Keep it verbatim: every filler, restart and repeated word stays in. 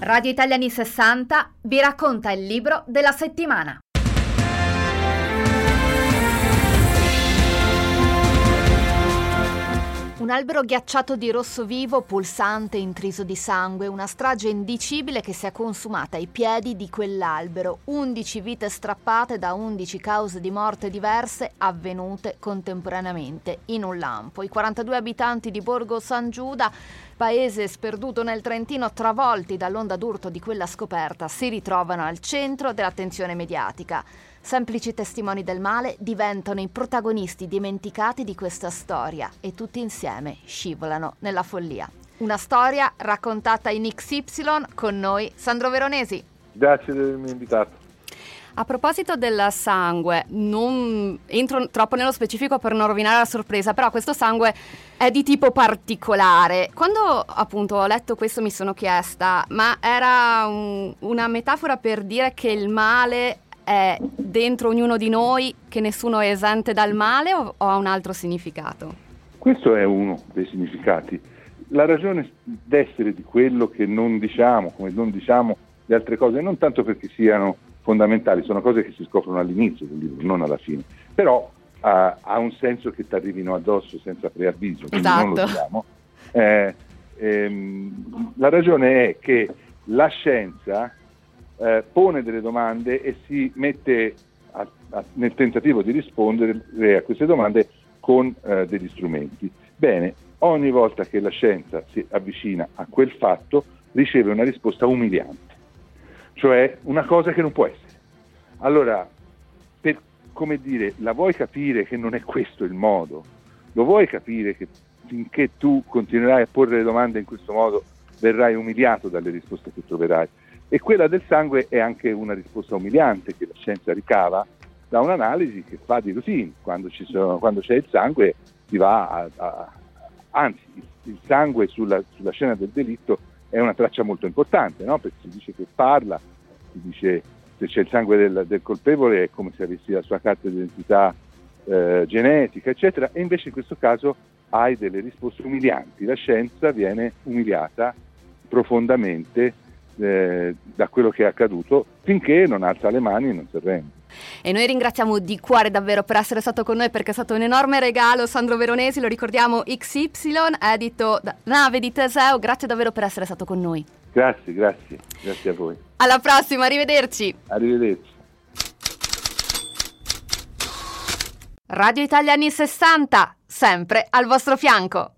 Radio Italia anni sessanta vi racconta il libro della settimana. Un albero ghiacciato di rosso vivo, pulsante, intriso di sangue, una strage indicibile che si è consumata ai piedi di quell'albero. undici vite strappate da undici cause di morte diverse avvenute contemporaneamente in un lampo. I quarantadue abitanti di Borgo San Giuda, paese sperduto nel Trentino, travolti dall'onda d'urto di quella scoperta, si ritrovano al centro dell'attenzione mediatica. Semplici testimoni del male diventano i protagonisti dimenticati di questa storia e tutti insieme scivolano nella follia. Una storia raccontata in X Y, con noi Sandro Veronesi. Grazie di avermi invitato. A proposito del sangue, non entro troppo nello specifico per non rovinare la sorpresa, però questo sangue è di tipo particolare. Quando appunto ho letto questo mi sono chiesta, ma era un, una metafora per dire che il male è dentro ognuno di noi, che nessuno è esente dal male, o, o ha un altro significato? Questo è uno dei significati. La ragione d'essere di quello che non diciamo, come non diciamo le altre cose, non tanto perché siano fondamentali, sono cose che si scoprono all'inizio del libro, non alla fine, però ha, ha un senso che ti arrivino addosso senza preavviso, quindi esatto. Non lo diciamo. Eh, ehm, la ragione è che la scienza Eh, pone delle domande e si mette a, a, nel tentativo di rispondere a queste domande con eh, degli strumenti. Bene, ogni volta che la scienza si avvicina a quel fatto riceve una risposta umiliante, cioè una cosa che non può essere. Allora, per, come dire, la vuoi capire che non è questo il modo? Lo vuoi capire che finché tu continuerai a porre le domande in questo modo verrai umiliato dalle risposte che troverai? E quella del sangue è anche una risposta umiliante che la scienza ricava da un'analisi che fa di routine. Quando, ci sono, quando c'è il sangue si va a, a anzi il, il sangue sulla, sulla scena del delitto è una traccia molto importante, no? Perché si dice che parla, si dice se c'è il sangue del, del colpevole è come se avessi la sua carta d'identità eh, genetica, eccetera, e invece in questo caso hai delle risposte umilianti. La scienza viene umiliata profondamente Eh, da quello che è accaduto finché non alza le mani e non si arrende. E noi ringraziamo di cuore davvero per essere stato con noi, perché è stato un enorme regalo. Sandro Veronesi, lo ricordiamo, X Y, edito da Nave di Teseo. Grazie davvero per essere stato con noi. Grazie, grazie, grazie a voi. Alla prossima, arrivederci. Arrivederci. Radio Italia anni sessanta, sempre al vostro fianco.